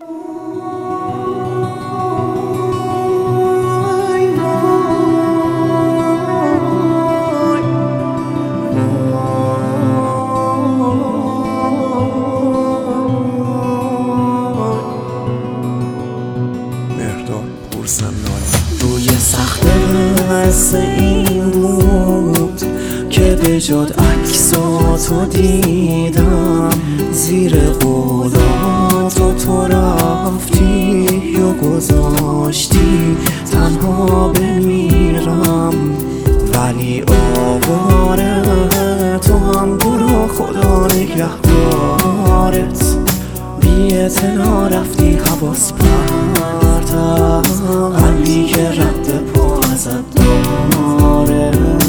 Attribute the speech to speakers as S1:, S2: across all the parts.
S1: روی سخت قصه این بود که به جد عکساتو دیدم، زیر قولاتو تو رفتی و گذاشتی تنها بمیرم. ولی آواره تو هم برو، خدا نگهدارت. بی اعتنا رفتی حواس پرتم، قلبی که رد پا ازت داره.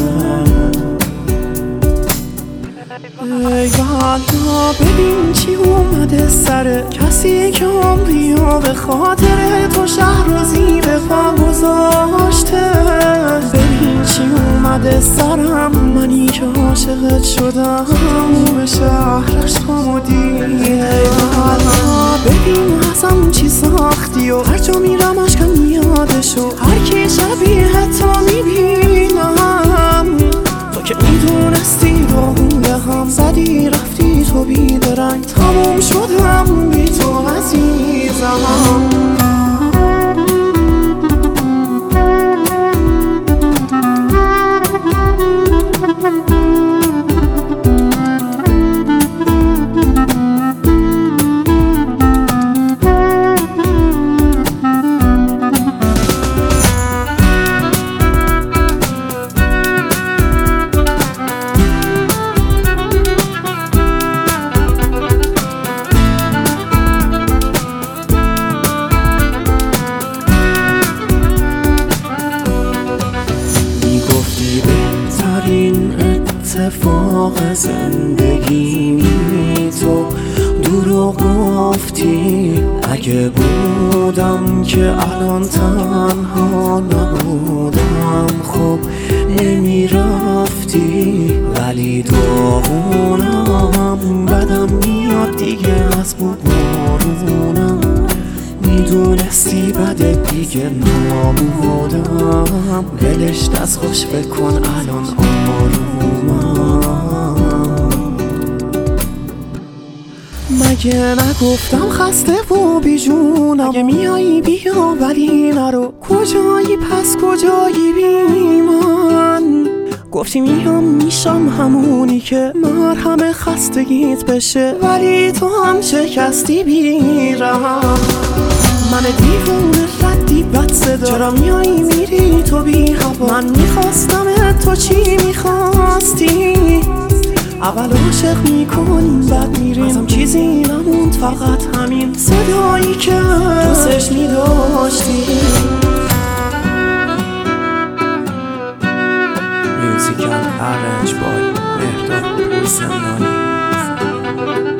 S1: ای والا ببین چی اومده سر کسی که عمریو به خاطر تو شهر رو زیر پا گذاشته. ببین چی اومده سرم، منی که عاشقت شدم به شهر عشقامو دیدم. ای والا ببین ازم چی ساختی و هر جا میرم عشقم میادشو، هر کی شبیه تو میبینم. تو که میدونستی روی هم زدی رفتی تو بیدرنگ، تموم شدم بی تو عزیزم. بهترین اتفاق زندگیمی تو دروغ گفتی. اگه بودم که الان تنها نبودم، خب نمیرفتی. ولی داغونم بدم میاد دیگه از بارونم، میدونستی بده دیگه نابودم. دلش دست خوش بکن الان آرومم. مگه نگفتم خسته و بیجونم؟ اگه میایی بیا ولی نرو، کجایی پس کجایی بی من؟ گفتی میام میشم همونی که مرهم خستگیت بشه، ولی تو هم شکستی بیرم. من دیوونه ردی بد صدا، چرا میایی میری تو بی هوا؟ من میخواستم تو چی میخواستی؟ اول عاشق میکنیم بعد میریم، ازم چیزی نموند فقط همین صدایی که دوستش میداشتی.
S2: Music and Arrange by مهرداد پورسندانی.